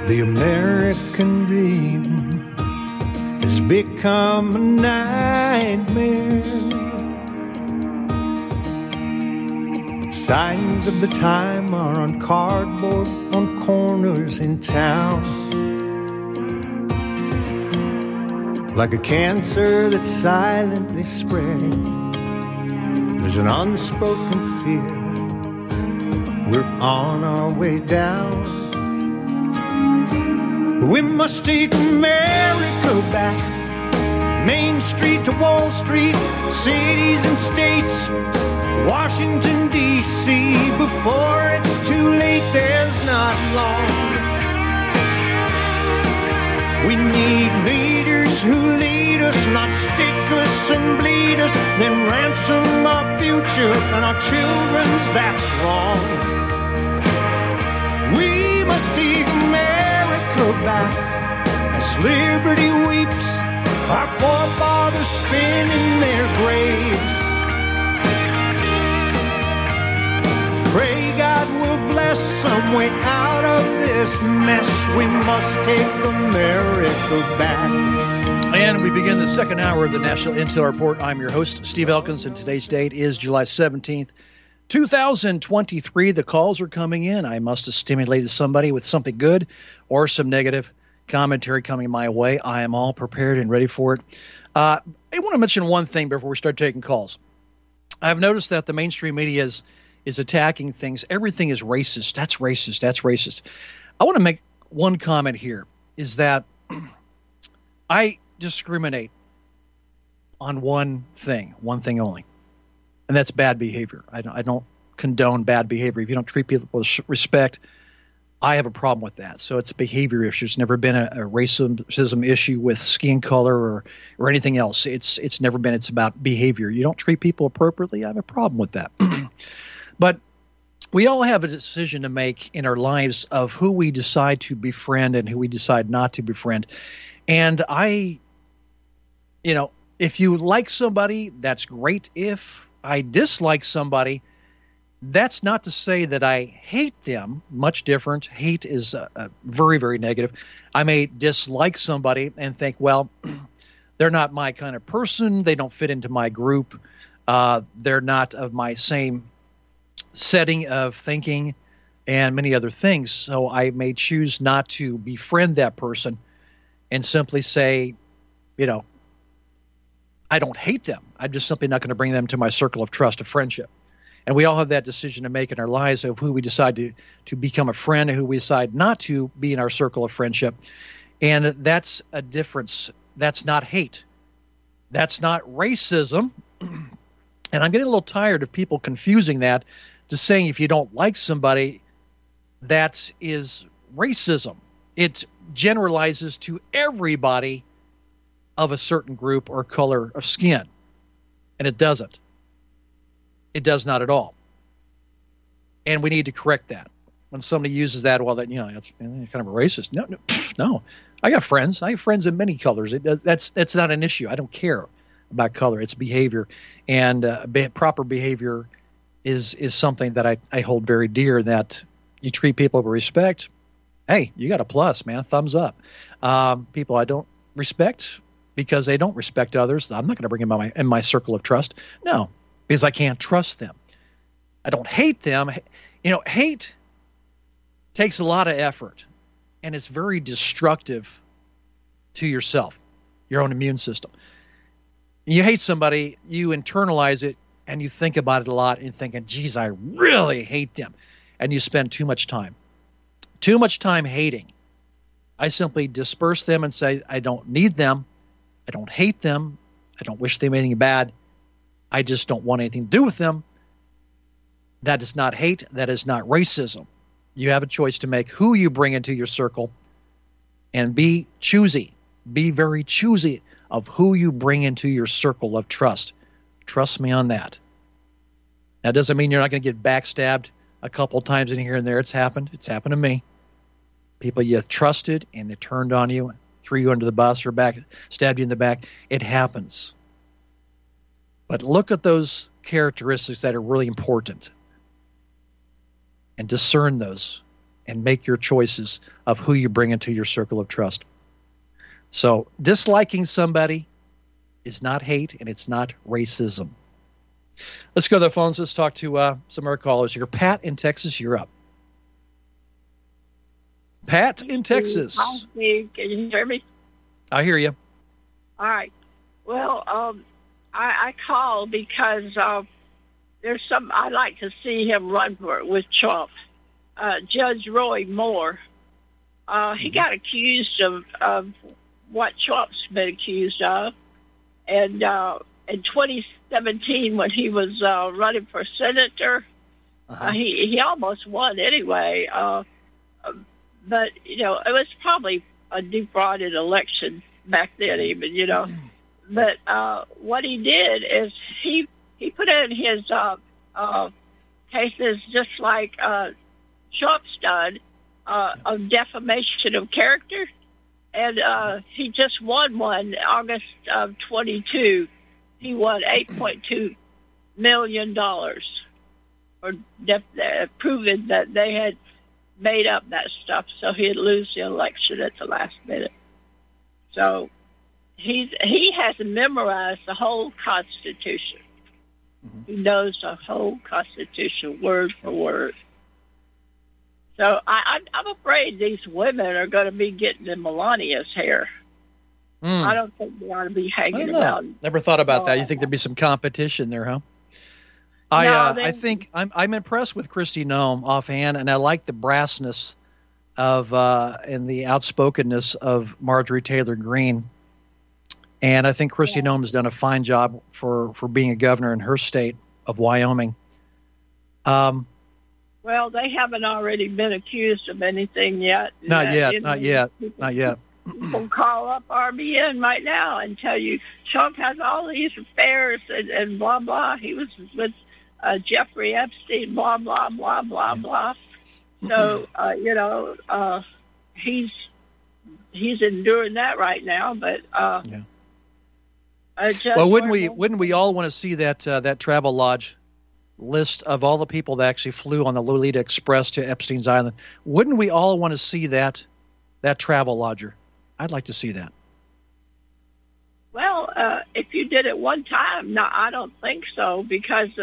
The American dream has become a nightmare. Signs of the time are on cardboard on corners in town. Like a cancer that's silently spreading, there's an unspoken fear. We're on our way down. We must take America back. Main Street to Wall Street, cities and states, Washington, D.C. Before it's too late, there's not long. We need leaders who lead us, not stick us and bleed us, then ransom our future and our children's, that's wrong. We must take America back as liberty weeps, our forefathers spin in their graves. Pray God will bless some way out of this mess. We must take America back. And we begin the second hour of the National Intel Report. I'm your host, Steve Elkins, and today's date is July 17th, 2023. The calls are coming in. I must have stimulated somebody with something good or some negative commentary coming my way. I am all prepared and ready for it. I want to mention one thing before we start taking calls. I've noticed that the mainstream media is attacking things. Everything is racist. That's racist. That's racist. I want to make one comment here, is that I discriminate on one thing only, and that's bad behavior. I don't condone bad behavior. If you don't treat people with respect, I have a problem with that. So it's a behavior issue. It's never been a racism issue with skin color or anything else. It's never been. It's about behavior. You don't treat people appropriately, I have a problem with that. But we all have a decision to make in our lives of who we decide to befriend and who we decide not to befriend. And if you like somebody, that's great. If I dislike somebody, that's not to say that I hate them. Much different. Hate is very, very negative. I may dislike somebody and think, well, they're not my kind of person. They don't fit into my group. They're not of my same setting of thinking and many other things. So I may choose not to befriend that person and simply say, I don't hate them. I'm just simply not going to bring them to my circle of trust, of friendship. And we all have that decision to make in our lives of who we decide to become a friend and who we decide not to be in our circle of friendship. And that's a difference. That's not hate. That's not racism. And I'm getting a little tired of people confusing that to saying if you don't like somebody, that is racism. It generalizes to everybody of a certain group or color of skin. And it doesn't. It does not at all. And we need to correct that. When somebody uses that, well, that's kind of a racist. No. I got friends. I have friends in many colors. That's not an issue. I don't care about color. It's behavior. And proper behavior is something that I hold very dear, that you treat people with respect. Hey, you got a plus, man. Thumbs up. People I don't respect because they don't respect others, I'm not going to bring them in my circle of trust. No, because I can't trust them. I don't hate them. Hate takes a lot of effort, and it's very destructive to yourself, your own immune system. You hate somebody, you internalize it, and you think about it a lot and thinking, geez, I really hate them. And you spend too much time hating. I simply disperse them and say, I don't need them. I don't hate them. I don't wish them anything bad. I just don't want anything to do with them. That is not hate. That is not racism. You have a choice to make who you bring into your circle, and be choosy. Be very choosy of who you bring into your circle of trust. Trust me on that. That doesn't mean you're not going to get backstabbed a couple times in here and there. It's happened. It's happened to me. People you trusted and they turned on you, threw you under the bus or stabbed you in the back. It happens. But look at those characteristics that are really important and discern those and make your choices of who you bring into your circle of trust. So disliking somebody is not hate, and it's not racism. Let's go to the phones. Let's talk to some of our callers here. Pat in Texas, you're up. Pat in Texas. Hi, Steve. Can you hear me? I hear you. All right. Well, I called because there's some I'd like to see him run for with Trump. Judge Roy Moore. He got accused of what Trump's been accused of, and in 2017 when he was running for senator, he almost won anyway. But it was probably a defrauded election back then, even. But what he did is he put in his cases just like Trump's done of defamation of character, and he just won one August of 22. He won $8.2 million for proving that they had made up that stuff so he'd lose the election at the last minute. So he has memorized the whole Constitution. Mm-hmm. He knows the whole Constitution word for word. So I'm afraid these women are going to be getting in Melania's hair. I don't think they ought to be hanging around. Never thought about that. You think there'd be some competition there, huh? I think I'm impressed with Kristi Noem offhand, and I like the brassness of and the outspokenness of Marjorie Taylor Greene. And I think Kristi Noem has done a fine job for being a governor in her state of Wyoming. Well, they haven't already been accused of anything yet. Not yet. People call up RBN right now and tell you Trump has all these affairs and blah, blah. He was with Jeffrey Epstein, blah, blah, blah, blah, blah. So, he's enduring that right now. But wouldn't we all want to see that travel lodge list of all the people that actually flew on the Lolita Express to Epstein's Island? Wouldn't we all want to see that travel lodger? I'd like to see that. Well, if you did it one time, no, I don't think so, because he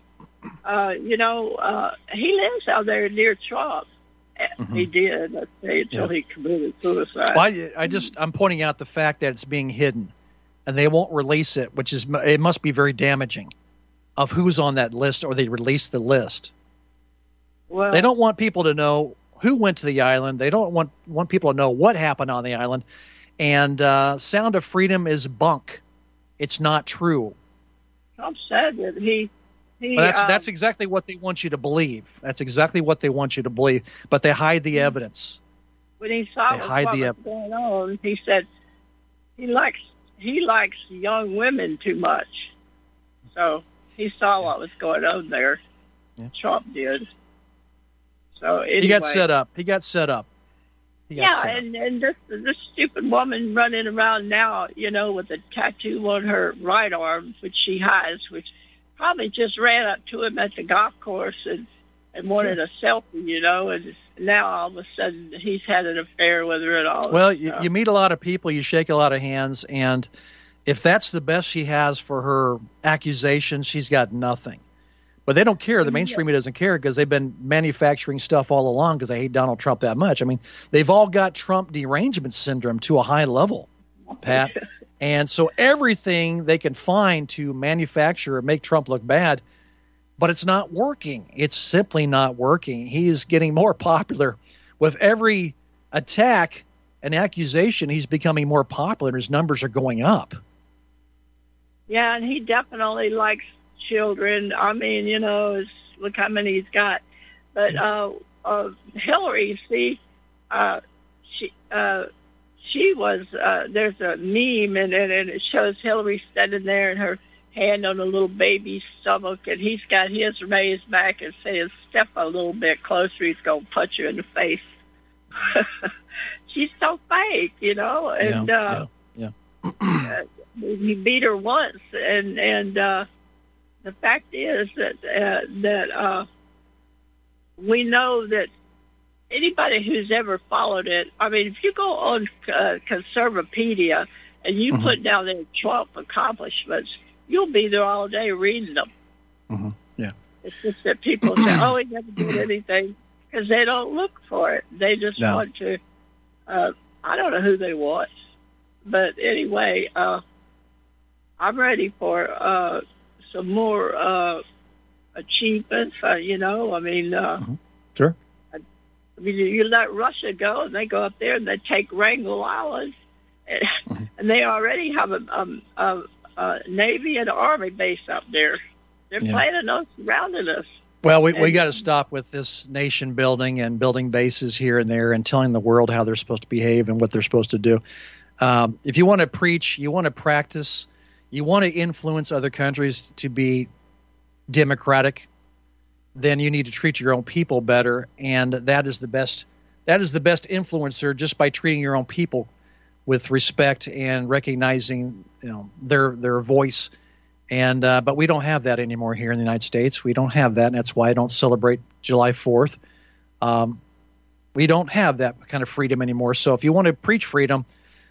lives out there near Trump. Mm-hmm. He did, let's say, until he committed suicide. Well, I'm pointing out the fact that it's being hidden, and they won't release it, it must be very damaging of who's on that list, or they release the list. Well, they don't want people to know who went to the island. They don't want people to know what happened on the island. And Sound of Freedom is bunk. It's not true. Trump said that he that's exactly what they want you to believe. That's exactly what they want you to believe. But they hide the evidence. When he saw what was going on, he said he likes young women too much. So he saw what was going on there. Yeah. Trump did. So anyway. He got set up. And this stupid woman running around now, with a tattoo on her right arm, which she hides, which probably just ran up to him at the golf course and wanted a selfie, and now all of a sudden he's had an affair with her and all. Well, you meet a lot of people, you shake a lot of hands, and if that's the best she has for her accusation, she's got nothing. But they don't care. The mainstream doesn't care, because they've been manufacturing stuff all along because they hate Donald Trump that much. I mean, they've all got Trump derangement syndrome to a high level, Pat. And so everything they can find to manufacture or make Trump look bad, but it's not working. It's simply not working. He is getting more popular. With every attack and accusation, he's becoming more popular, and his numbers are going up. Yeah, and he definitely likes children. I mean, look how many he's got. But Hillary, see, she was, there's a meme, and it shows Hillary standing there and her hand on a little baby's stomach, and he's got his raised back and saying, step a little bit closer, he's going to punch you in the face. She's so fake, and he beat her once, and the fact is that we know that anybody who's ever followed it, I mean, if you go on Conservapedia and you put down their Trump accomplishments, you'll be there all day reading them. Mm-hmm. Yeah. It's just that people say, oh, he never did anything, because they don't look for it. They just want to, I don't know who they want. But anyway, I'm ready for some more achievements, you know. I mean, sure. I mean, you let Russia go, and they go up there and they take Wrangel Island, and they already have a Navy and Army base up there. They're planning on surrounding us. Well, we got to stop with this nation building and building bases here and there and telling the world how they're supposed to behave and what they're supposed to do. If you want to preach, you want to practice, you want to influence other countries to be democratic, then you need to treat your own people better, and that is the best influencer, just by treating your own people with respect and recognizing, you know, their voice. And but we don't have that anymore here in the United States. We don't have that, and that's why I don't celebrate July 4th. We don't have that kind of freedom anymore. So if you want to preach freedom,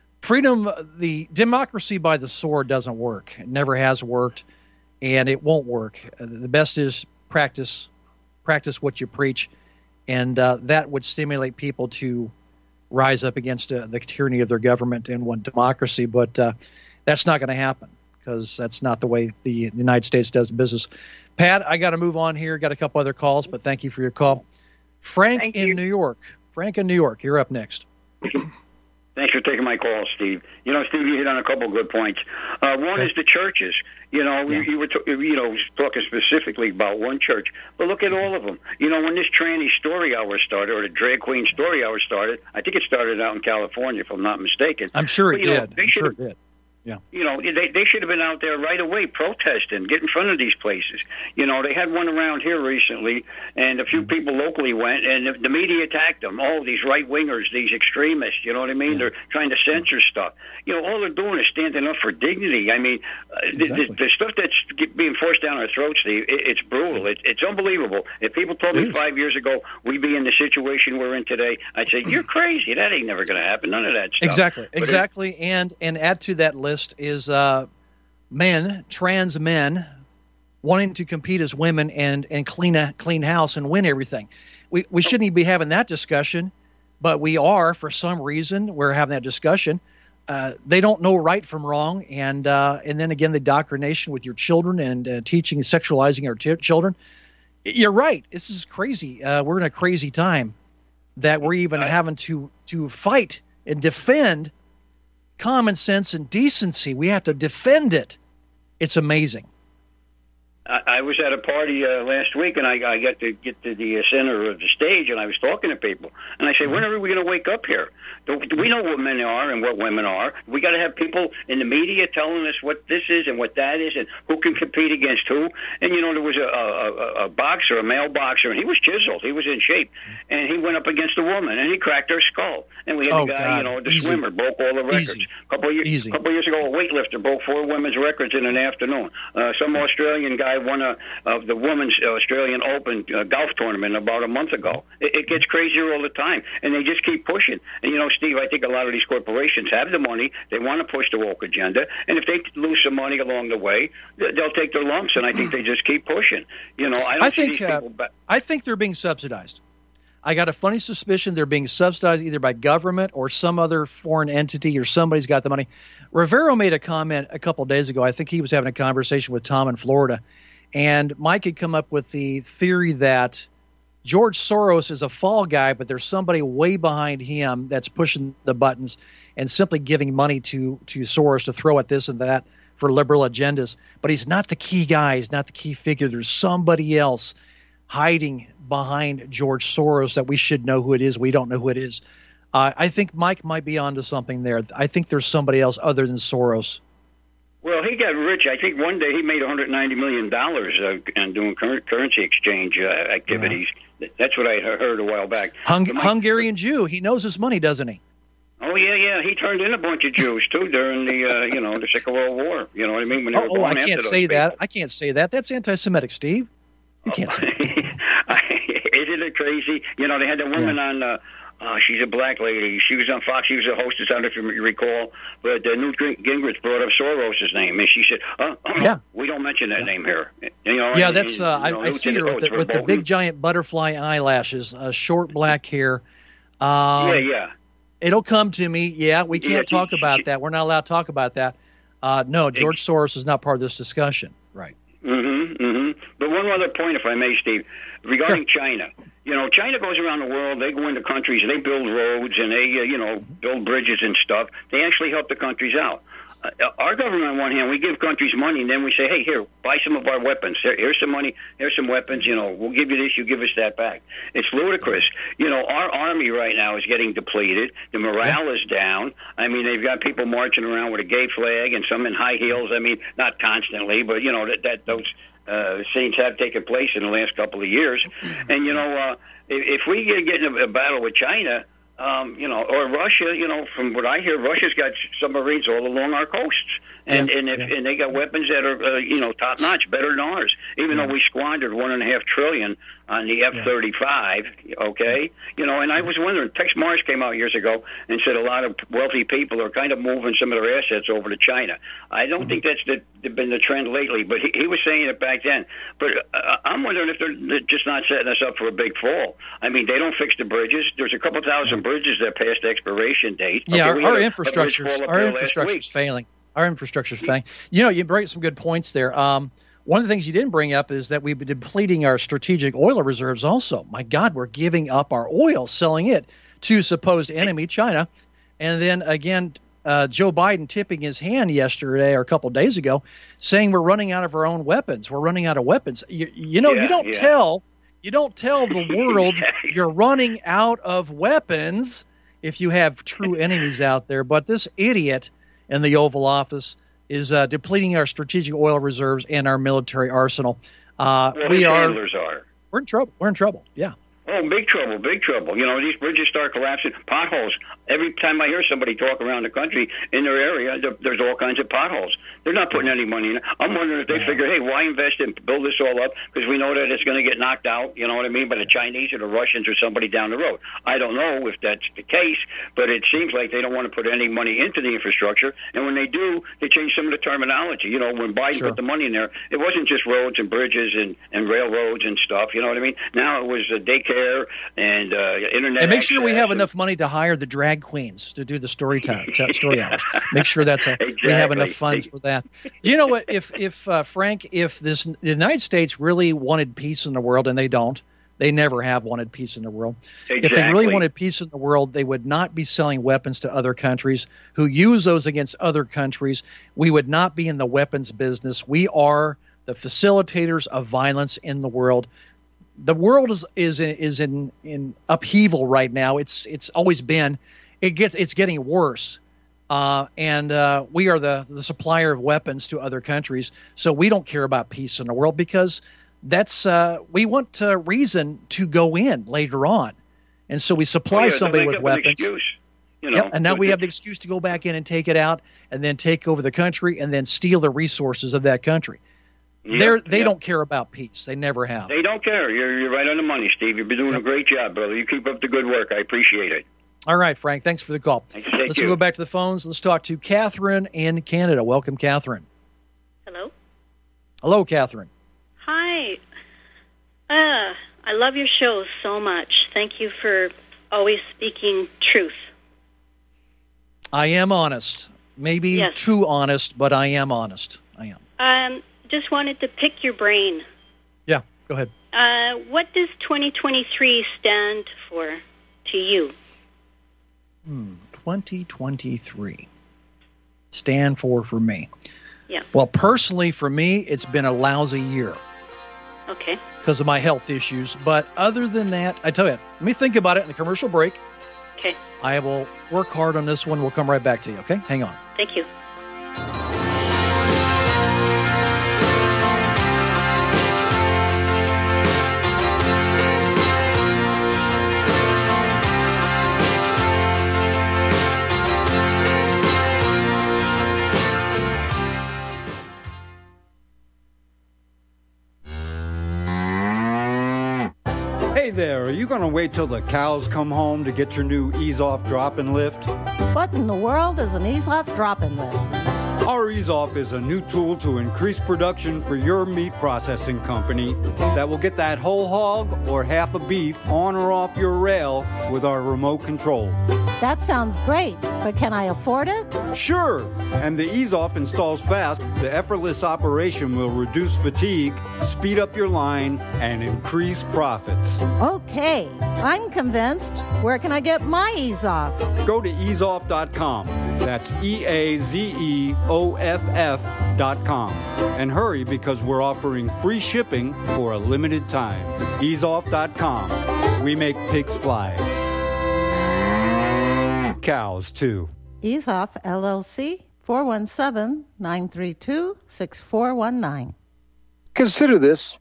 the democracy by the sword doesn't work. It never has worked, and it won't work. The best is practice what you preach, and that would stimulate people to rise up against the tyranny of their government and want democracy. But that's not going to happen, because that's not the way the United States does business. Pat, I got to move on here. Got a couple other calls, but thank you for your call. Frank in New York. Frank in New York, you're up next. Thanks for taking my call, Steve. You know, Steve, you hit on a couple of good points. One is the churches. You know, you were talking specifically about one church, but look at all of them. You know, when this tranny story hour started, or the drag queen story hour started, I think it started out in California, if I'm not mistaken. I'm sure it did. I'm sure it did. Yeah. You know, they should have been out there right away protesting, get in front of these places. You know, they had one around here recently, and a few people locally went, and the media attacked them. Oh, these right-wingers, these extremists, you know what I mean? They're trying to censor stuff. You know, all they're doing is standing up for dignity. I mean, the stuff that's being forced down our throats, Steve, it's brutal. It's unbelievable. If people told me 5 years ago we'd be in the situation we're in today, I'd say, you're crazy. That ain't never going to happen. None of that stuff. Exactly. And add to that list is trans men wanting to compete as women and clean house and win everything. We shouldn't even be having that discussion, but we are. For some reason, we're having that discussion. They don't know right from wrong, and then again, the indoctrination with your children and teaching and sexualizing our children. You're right. This is crazy. We're in a crazy time that we're even having to fight and defend common sense and decency. We have to defend it. It's amazing. I was at a party last week, and I got to get to the center of the stage, and I was talking to people. And I said, when are we going to wake up here? Do we know what men are and what women are? We got to have people in the media telling us what this is and what that is and who can compete against who. And, you know, there was a boxer, a male boxer, and he was chiseled. He was in shape. And he went up against a woman, and he cracked her skull. And we had the guy, you know, the swimmer, broke all the records. A couple of years ago, a weightlifter broke 4 women's records in an afternoon. Some Australian guy won the Women's Australian Open golf tournament about a month ago. It gets crazier all the time, and they just keep pushing. And, you know, Steve, I think a lot of these corporations have the money. They want to push the woke agenda, and if they lose some money along the way, they'll take their lumps, and I think they just keep pushing. You know, I think they're being subsidized. I got a funny suspicion they're being subsidized either by government or some other foreign entity, or somebody's got the money. Rivero made a comment a couple of days ago. I think he was having a conversation with Tom in Florida, and Mike had come up with the theory that George Soros is a fall guy, but there's somebody way behind him that's pushing the buttons and simply giving money to Soros to throw at this and that for liberal agendas. But he's not the key guy. He's not the key figure. There's somebody else hiding behind George Soros that we should know who it is. We don't know who it is. I think Mike might be onto something there. I think there's somebody else other than Soros. Well, he got rich. I think one day he made $190 million on doing currency exchange activities. Yeah. That's what I heard a while back. Hungarian Jew. He knows his money, doesn't he? Oh, yeah. He turned in a bunch of Jews, too, during the, the Second World War. You know what I mean? When they were going after those people. I can't say that. That's anti-Semitic, Steve. You can't say that. It crazy. They're crazy. You know, they had the woman on. She's a black lady. She was on Fox. She was a hostess. I don't know if you recall. But Newt Gingrich brought up Soros' name, and she said, we don't mention that name here. You know, yeah, that's I see her with the big giant butterfly eyelashes, short black hair. Yeah. It'll come to me. Yeah, we can't talk about that. We're not allowed to talk about that. No, George Soros is not part of this discussion. Right. But one other point, if I may, Steve, regarding China. You know, China goes around the world. They go into countries and they build roads and they, build bridges and stuff. They actually help the countries out. Our government, on one hand, we give countries money, and then we say, hey, here, buy some of our weapons. Here's some money. Here's some weapons. You know, we'll give you this. You give us that back. It's ludicrous. You know, our army right now is getting depleted. The morale is down. I mean, they've got people marching around with a gay flag and some in high heels. I mean, not constantly, but, you know, those scenes have taken place in the last couple of years. And, you know, if we get in a battle with China, or Russia, from what I hear, Russia's got submarines all along our coasts. And they got weapons that are, top notch, better than ours. Even though we squandered $1.5 trillion on the F-35, okay? And I was wondering, Tex Marsh came out years ago and said a lot of wealthy people are kind of moving some of their assets over to China. I don't think that's been the trend lately, but he was saying it back then. But I'm wondering if they're just not setting us up for a big fall. I mean, they don't fix the bridges. There's a couple thousand bridges that passed expiration date. Yeah, our infrastructure's failing. Our infrastructure's failing. You bring some good points there. One of the things you didn't bring up is that we've been depleting our strategic oil reserves also. My God, we're giving up our oil, selling it to supposed enemy China. And then again, Joe Biden tipping his hand yesterday or a couple of days ago saying we're running out of our own weapons. We're running out of weapons. You don't tell the world you're running out of weapons if you have true enemies out there. But this idiot in the Oval Office is depleting our strategic oil reserves and our military arsenal. We're in trouble. We're in trouble. Yeah. Oh, big trouble, big trouble. These bridges start collapsing. Potholes. Every time I hear somebody talk around the country in their area, there's all kinds of potholes. They're not putting any money in it. I'm wondering if they figure, hey, why invest and build this all up? Because we know that it's going to get knocked out, you know what I mean, by the Chinese or the Russians or somebody down the road. I don't know if that's the case, but it seems like they don't want to put any money into the infrastructure. And when they do, they change some of the terminology. When Biden put the money in there, it wasn't just roads and bridges and railroads and stuff, you know what I mean? Now it was daycare and internet. And make sure we have enough money to hire the drag queens to do the story hours. Make sure we have enough funds for that. You know what? If Frank, the United States really wanted peace in the world, and they don't, they never have wanted peace in the world. Exactly. If they really wanted peace in the world, they would not be selling weapons to other countries who use those against other countries. We would not be in the weapons business. We are the facilitators of violence in the world. The world is in upheaval right now. It's always been. It's getting worse, and we are the supplier of weapons to other countries. So we don't care about peace in the world because we want reason to go in later on, and so we supply somebody with weapons. And now we have the excuse to go back in and take it out, and then take over the country, and then steal the resources of that country. They don't care about peace. They never have. They don't care. You're right on the money, Steve. You've been doing a great job, brother. You keep up the good work. I appreciate it. All right, Frank. Thanks for the call. Let's go back to the phones. Let's talk to Catherine in Canada. Welcome, Catherine. Hello. Hello, Catherine. Hi. I love your show so much. Thank you for always speaking truth. I am honest. Maybe too honest, but I am honest. I am. Just wanted to pick your brain. Yeah, go ahead. What does 2023 stand for to you? 2023 stand for me. Yeah. Well, personally, for me, it's been a lousy year. Okay. Because of my health issues. But other than that, I tell you, let me think about it in the commercial break. Okay. I will work hard on this one. We'll come right back to you, okay? Hang on. Thank you. Hey there, are you going to wait till the cows come home to get your new ease-off drop-and lift? What in the world is an ease-off drop-and lift? Our ease-off is a new tool to increase production for your meat processing company that will get that whole hog or half a beef on or off your rail with our remote control. That sounds great, but can I afford it? Sure, and the ease-off installs fast. The effortless operation will reduce fatigue, speed up your line, and increase profits. Okay, I'm convinced. Where can I get my ease-off? Go to easeoff.com. That's EAZEOFF.com. And hurry because we're offering free shipping for a limited time. Easeoff.com. We make pigs fly. Cows, too. Ease-off, LLC, 417-932-6419. Consider this.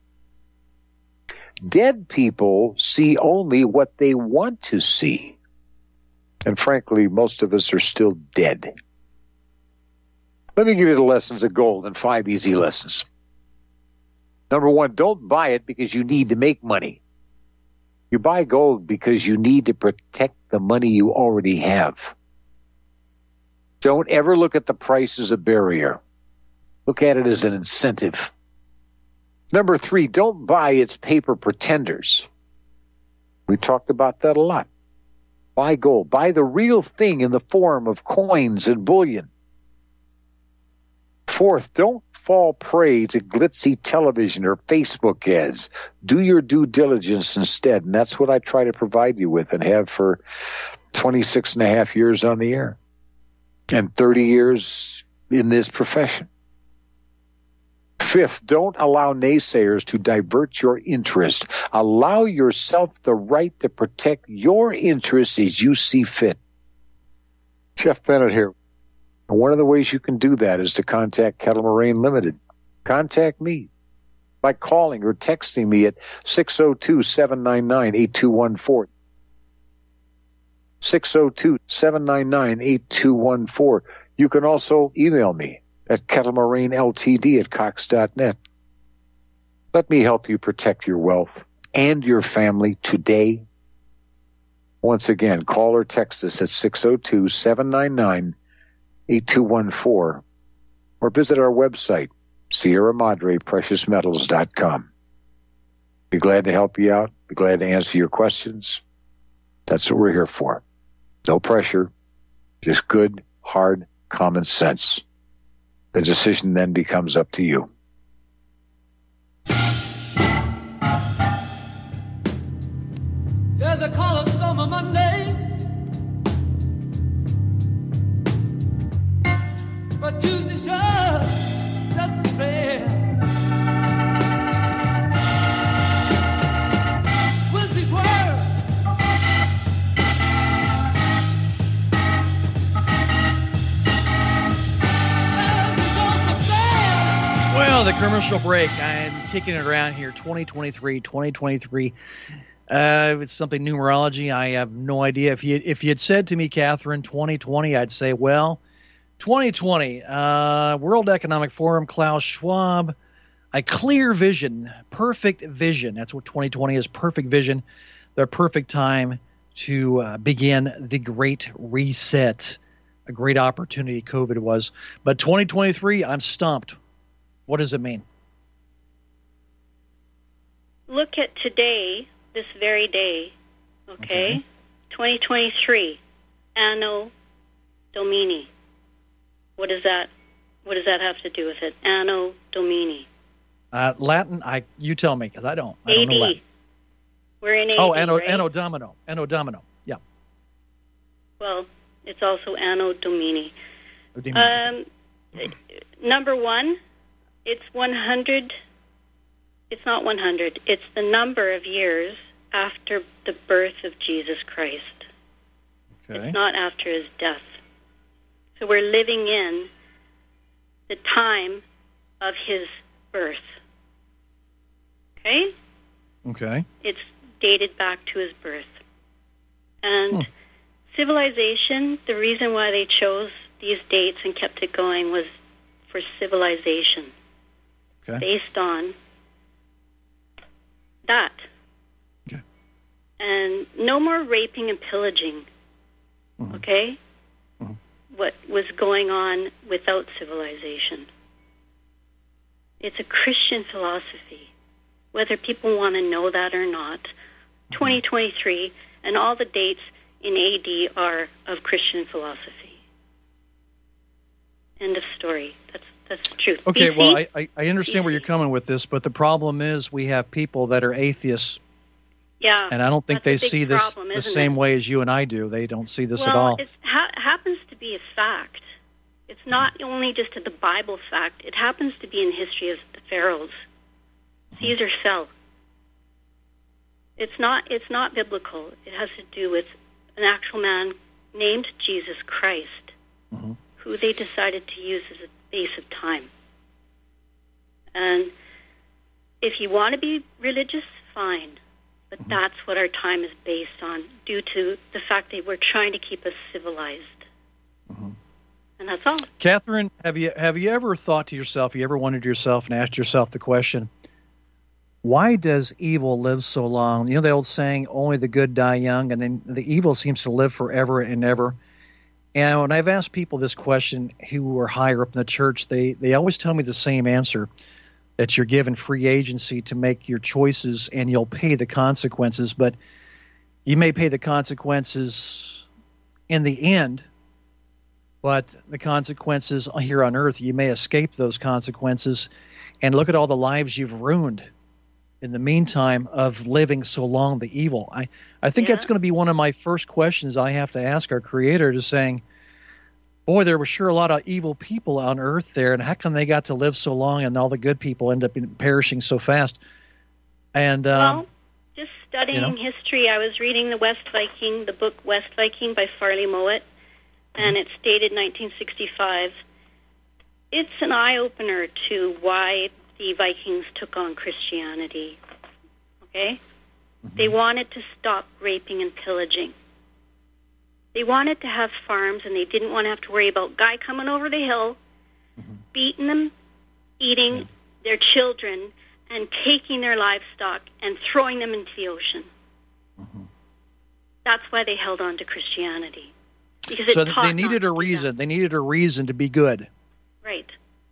Dead people see only what they want to see. And frankly, most of us are still dead. Let me give you the lessons of gold in 5 easy lessons. Number 1, don't buy it because you need to make money. You buy gold because you need to protect the money you already have. Don't ever look at the price as a barrier. Look at it as an incentive. Number 3, don't buy its paper pretenders. We talked about that a lot. Buy gold. Buy the real thing in the form of coins and bullion. 4th, don't fall prey to glitzy television or Facebook ads. Do your due diligence instead, and that's what I try to provide you with and have for 26 and a half years on the air and 30 years in this profession. 5th, don't allow naysayers to divert your interest. Allow yourself the right to protect your interests as you see fit. Jeff Bennett here. One of the ways you can do that is to contact Kettle Moraine Limited. Contact me by calling or texting me at 602-799-8214. 602-799-8214. You can also email me at kettlemoraineLTD@cox.net. Let me help you protect your wealth and your family today. Once again, call or text us at 602-799-8214 or visit our website, Sierra Madre Precious Metals.com. Be glad to help you out. Be glad to answer your questions. That's what we're here for. No pressure, just good, hard, common sense. The decision then becomes up to you. Yeah, they call us Summer Monday, but Tuesday sure doesn't fair. Wednesday's work. Well, the commercial break. I'm kicking it around here. 2023. It's something numerology. I have no idea. If you had said to me, Catherine, 2020, I'd say, well, 2020, World Economic Forum, Klaus Schwab, a clear vision, perfect vision. That's what 2020 is, perfect vision, the perfect time to begin the Great Reset. A great opportunity COVID was. But 2023, I'm stumped. What does it mean? Look at today, this very day, okay? 2023, Anno Domini. What does that have to do with it? Anno Domini. Latin, you tell me, because I don't know Latin. We're in AD, right? Anno Domino. Yeah. Well, it's also Anno Domini. Number 1, it's 100. It's not 100. It's the number of years after the birth of Jesus Christ. Okay. It's not after his death. So we're living in the time of his birth. Okay? Okay. It's dated back to his birth. And civilization, the reason why they chose these dates and kept it going was for civilization. Okay. Based on that. Okay. And no more raping and pillaging, okay? What was going on without civilization. It's a Christian philosophy, whether people want to know that or not. 2023, and all the dates in AD are of Christian philosophy. End of story. That's the truth. Okay, BC? well, I understand where you're coming with this, but the problem is we have people that are atheists. Yeah, and I don't think they see this problem, the same way as you and I do. They don't see this at all. Well, it happens to be a fact. It's not only just the Bible fact. It happens to be in history of the pharaohs. Caesar fell. It's not biblical. It has to do with an actual man named Jesus Christ, who they decided to use as a base of time. And if you want to be religious, fine. But that's what our time is based on, due to the fact that we're trying to keep us civilized. And that's all. Catherine, have you ever thought to yourself, you ever wondered yourself and asked yourself the question, why does evil live so long? You know the old saying, only the good die young, and then the evil seems to live forever and ever. And when I've asked people this question who are higher up in the church, they always tell me the same answer, that you're given free agency to make your choices and you'll pay the consequences. But you may pay the consequences in the end, but the consequences here on earth, you may escape those consequences. And look at all the lives you've ruined in the meantime of living so long the evil. I think that's going to be one of my first questions I have to ask our Creator, to saying, boy, there were sure a lot of evil people on earth there, and how come they got to live so long and all the good people end up perishing so fast? And well, just studying history, I was reading the book West Viking by Farley Mowat, and it's dated 1965. It's an eye-opener to why the Vikings took on Christianity, okay? They wanted to stop raping and pillaging. They wanted to have farms, and they didn't want to have to worry about guy coming over the hill, beating them, eating their children, and taking their livestock and throwing them into the ocean. That's why they held on to Christianity. Because it taught they needed a reason. They needed a reason to be good. Right.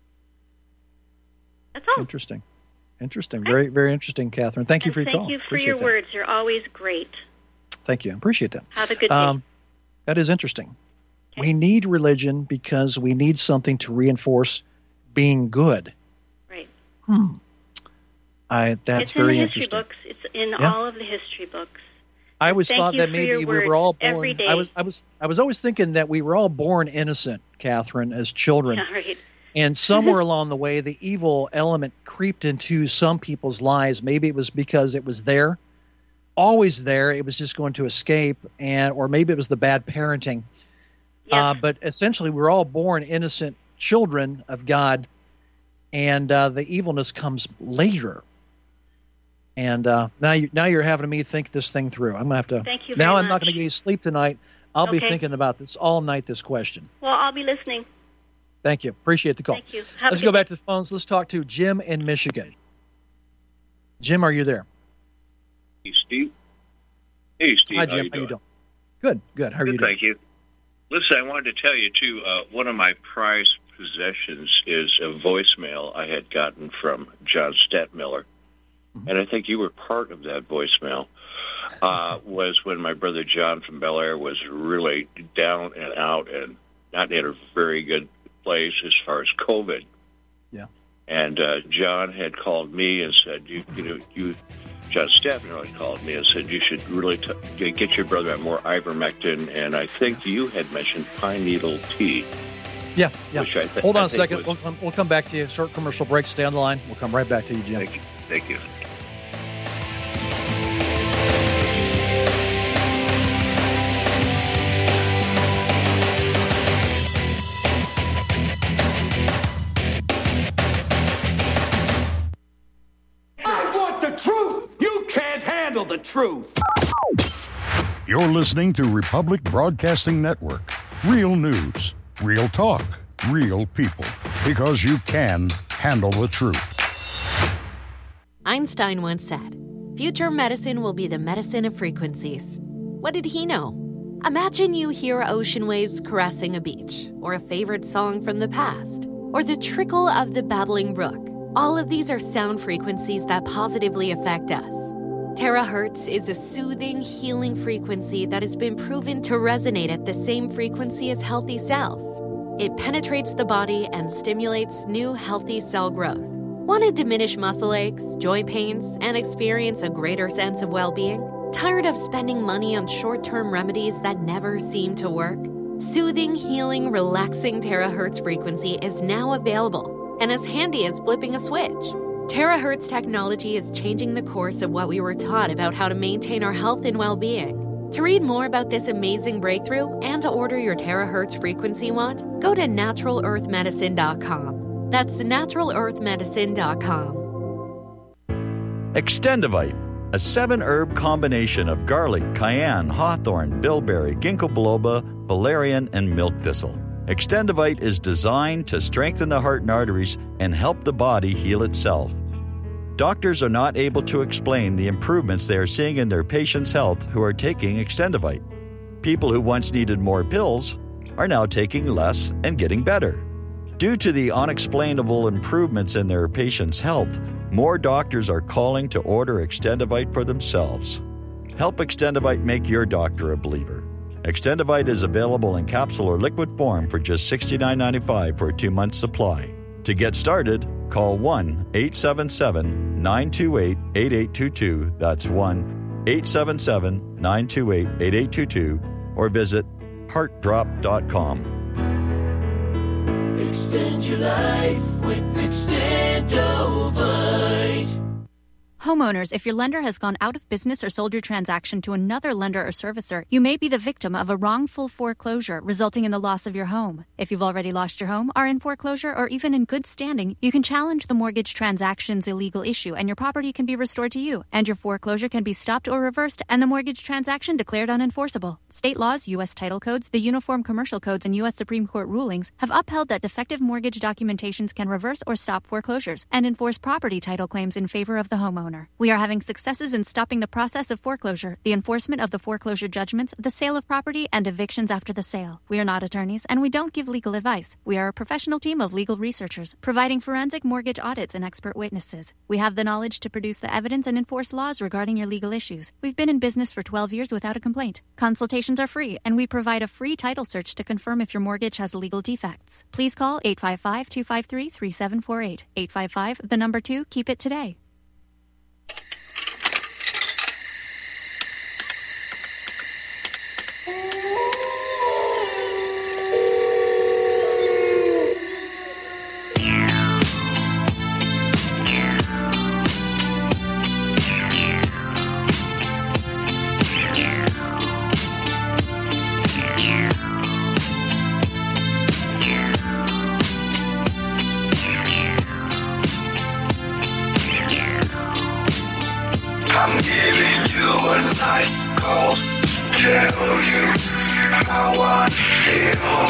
That's all. Interesting. Very, very interesting, Catherine. Thank you for your call. Thank you for your words. You're always great. Thank you. Appreciate that. Have a good day. That is interesting. Okay. We need religion because we need something to reinforce being good. Right. That's very interesting. It's in the history books. It's in all of the history books. I always thought that maybe we were all born. Every day. I was always thinking that we were all born innocent, Catherine, as children. Yeah, right. And somewhere along the way, the evil element creeped into some people's lives. Maybe it was because it was there, always there. It was just going to escape, or maybe it was the bad parenting. Yeah. But essentially, we're all born innocent children of God, and the evilness comes later. And now you're having me think this thing through. I'm gonna have to. Thank you now very I'm not much. going to get any sleep tonight. I'll be thinking about this all night. This question. Well, I'll be listening. Thank you. Appreciate the call. Thank you. Let's go back to the phones. Let's talk to Jim in Michigan. Jim, are you there? Hey, Steve. Hey, Steve. Hi, Jim. How you doing? Good. How are you doing? Thank you. Listen, I wanted to tell you, too, one of my prized possessions is a voicemail I had gotten from John Stadtmiller. And I think you were part of that voicemail, was when my brother John from Bel Air was really down and out and not in a very good place as far as COVID. Yeah. And John had called me and said, John Stadtmiller had called me and said, you should really get your brother on more ivermectin. And I think you had mentioned pine needle tea. Yeah. Which Hold on a second. We'll come back to you. Short commercial break. Stay on the line. We'll come right back to you, Jim. Thank you. The truth. You're listening to Republic Broadcasting Network. Real news, real talk, real people. Because you can handle the truth. Einstein once said, future medicine will be the medicine of frequencies. What did he know? Imagine you hear ocean waves caressing a beach, or a favorite song from the past, or the trickle of the babbling brook. All of these are sound frequencies that positively affect us. Terahertz is a soothing, healing frequency that has been proven to resonate at the same frequency as healthy cells. It penetrates the body and stimulates new, healthy cell growth. Want to diminish muscle aches, joint pains, and experience a greater sense of well-being? Tired of spending money on short-term remedies that never seem to work? Soothing, healing, relaxing terahertz frequency is now available and as handy as flipping a switch. Terahertz technology is changing the course of what we were taught about how to maintain our health and well-being. To read more about this amazing breakthrough and to order your terahertz frequency wand, go to naturalearthmedicine.com. That's naturalearthmedicine.com. Extendivite, a 7-herb combination of garlic, cayenne, hawthorn, bilberry, ginkgo biloba, valerian, and milk thistle. Extendivite is designed to strengthen the heart and arteries and help the body heal itself. Doctors are not able to explain the improvements they are seeing in their patients' health who are taking Extendivite. People who once needed more pills are now taking less and getting better. Due to the unexplainable improvements in their patients' health, more doctors are calling to order Extendivite for themselves. Help Extendivite make your doctor a believer. Extendivite is available in capsule or liquid form for just $69.95 for a 2-month supply. To get started, call 1-877-928-8822. That's 1-877-928-8822 or visit heartdrop.com. Extend your life with Extendovite. Homeowners, if your lender has gone out of business or sold your transaction to another lender or servicer, you may be the victim of a wrongful foreclosure resulting in the loss of your home. If you've already lost your home, are in foreclosure, or even in good standing, you can challenge the mortgage transaction's illegal issue and your property can be restored to you, and your foreclosure can be stopped or reversed and the mortgage transaction declared unenforceable. State laws, U.S. title codes, the Uniform Commercial Codes, and U.S. Supreme Court rulings have upheld that defective mortgage documentations can reverse or stop foreclosures and enforce property title claims in favor of the homeowner. We are having successes in stopping the process of foreclosure, the enforcement of the foreclosure judgments, the sale of property, and evictions after the sale. We are not attorneys, and we don't give legal advice. We are a professional team of legal researchers, providing forensic mortgage audits and expert witnesses. We have the knowledge to produce the evidence and enforce laws regarding your legal issues. We've been in business for 12 years without a complaint. Consultations are free, and we provide a free title search to confirm if your mortgage has legal defects. Please call 855-253-3748. 855, 2, keep it today. I'm giving you a night call to tell you how I feel.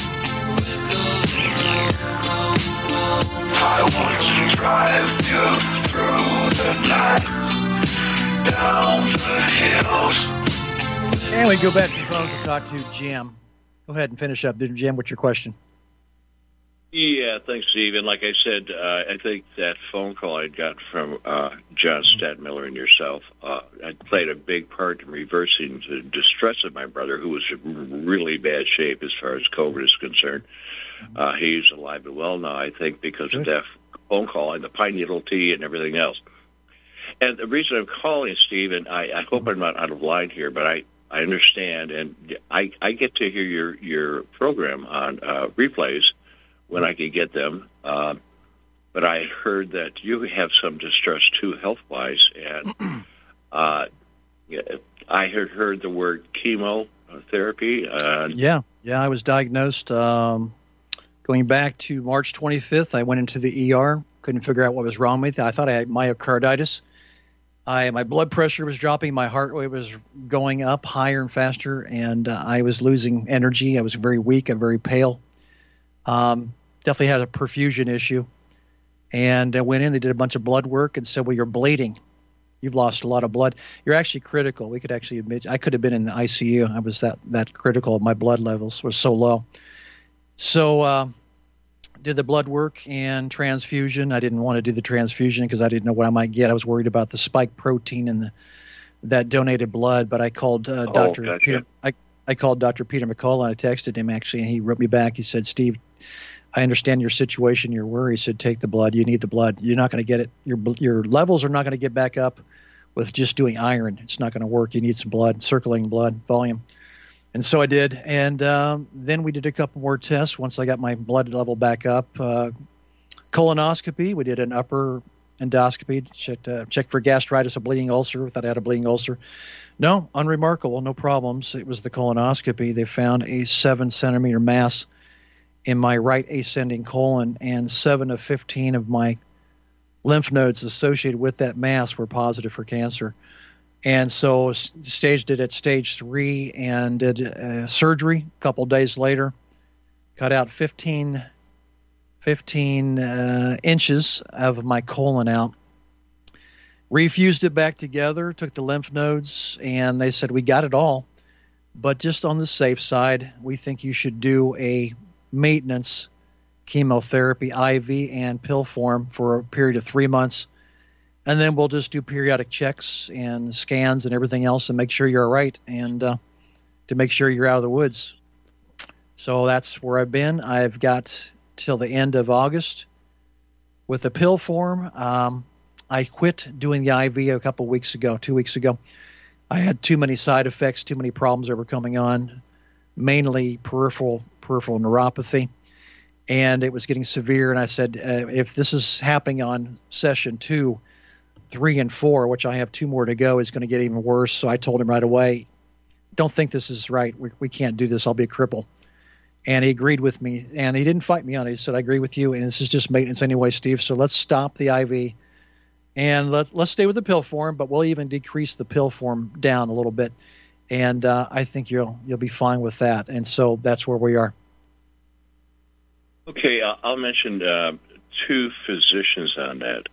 I want to drive you through the night, down the hills. And we go back to the phones to talk to Jim. Go ahead and finish up. Jim, what's your question? Yeah, thanks, Steve. And like I said, I think that phone call I got from John Stadtmiller and yourself, I played a big part in reversing the distress of my brother, who was in really bad shape as far as COVID is concerned. He's alive and well now, I think, because of that phone call and the pine needle tea and everything else. And the reason I'm calling, Steve, and I hope I'm not out of line here, but I understand, and I get to hear your program on replays when I can get them. But I heard that you have some distress, too, health-wise. And I had heard the word chemotherapy. Yeah, I was diagnosed going back to March 25th. I went into the ER, couldn't figure out what was wrong with me. I thought I had myocarditis. My blood pressure was dropping. My heart rate was going up higher and faster, and I was losing energy. I was very weak and very pale. Definitely had a perfusion issue. And I went in, they did a bunch of blood work and said, well, you're bleeding. you've lost a lot of blood. You're actually critical. We could actually admit I could have been in the ICU. I was that critical. My blood levels were so low. So did the blood work and transfusion. I didn't want to do the transfusion because I didn't know what I might get. I was worried about the spike protein in that donated blood. But I called Dr. Peter. I called Dr. Peter McCullough, and I texted him actually, and he wrote me back. He said, "Steve, I understand your situation. You're worried." He said, "Take the blood. You need the blood. You're not going to get it. Your levels are not going to get back up with just doing iron. It's not going to work. You need some blood, circulating blood volume." And so I did. And then we did a couple more tests once I got my blood level back up. Colonoscopy. We did an upper endoscopy, checked for gastritis, a bleeding ulcer. Thought I had a bleeding ulcer. No, unremarkable, no problems. It was the colonoscopy. They found a 7-centimeter mass in my right ascending colon, and 7 of 15 of my lymph nodes associated with that mass were positive for cancer. And so staged it at stage 3 and did surgery a couple days later, cut out 15 inches of my colon out, refused it back together, took the lymph nodes, and they said, we got it all, but just on the safe side, we think you should do a maintenance chemotherapy, IV and pill form, for a period of 3 months, and then we'll just do periodic checks and scans and everything else and make sure you're all right, and to make sure you're out of the woods. So that's where I've been. I've got till the end of August with the pill form. I quit doing the IV a couple weeks ago, 2 weeks ago. I had too many side effects, too many problems that were coming on, mainly peripheral neuropathy, and it was getting severe. And I said, if this is happening on session 2, 3, and 4, which I have 2 more to go, is going to get even worse. So I told him right away, don't think this is right. We can't do this. I'll be a cripple. And he agreed with me, and he didn't fight me on it. He said, I agree with you, and this is just maintenance anyway, Steve, so let's stop the IV. And let's stay with the pill form, but we'll even decrease the pill form down a little bit. And I think you'll be fine with that. And so that's where we are. Okay, I'll mention 2 physicians on that.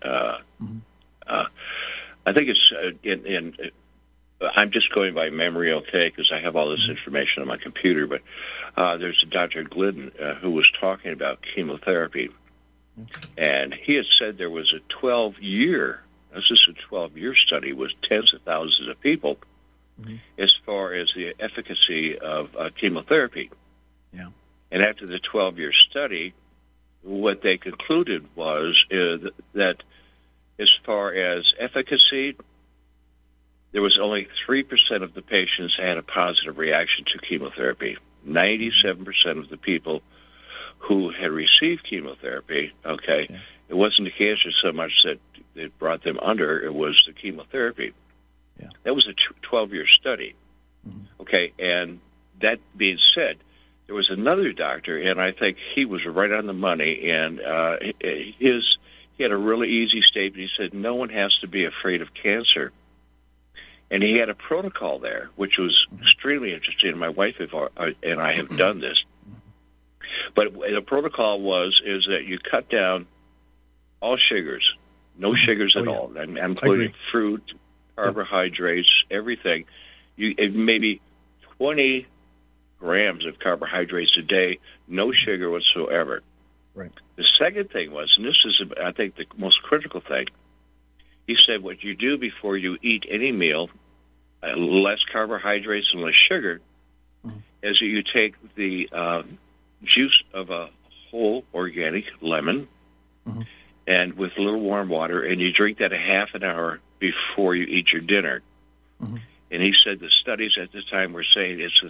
I think it's I'm just going by memory, okay, because I have all this information on my computer. But there's Dr. Glidden who was talking about chemotherapy. And he had said there was a 12-year, this is a 12-year study with tens of thousands of people, as far as the efficacy of chemotherapy. Yeah. And after the 12-year study, what they concluded was that as far as efficacy, there was only 3% of the patients had a positive reaction to chemotherapy. 97% of the people who had received chemotherapy, it wasn't the cancer so much that it brought them under, it was the chemotherapy. Yeah. That was a 12-year study. Okay, and that being said, there was another doctor, and I think he was right on the money, and he had a really easy statement. He said, no one has to be afraid of cancer. And he had a protocol there, which was extremely interesting. My wife and I have done this. But the protocol is that you cut down all sugars, no sugars at all, and including fruit, carbohydrates, everything. Maybe 20 grams of carbohydrates a day, no sugar whatsoever. Right. The second thing was, and this is, I think, the most critical thing, he said what you do before you eat any meal, less carbohydrates and less sugar, is that you take the juice of a whole organic lemon and with a little warm water, and you drink that a half an hour before you eat your dinner. And he said the studies at the time were saying it's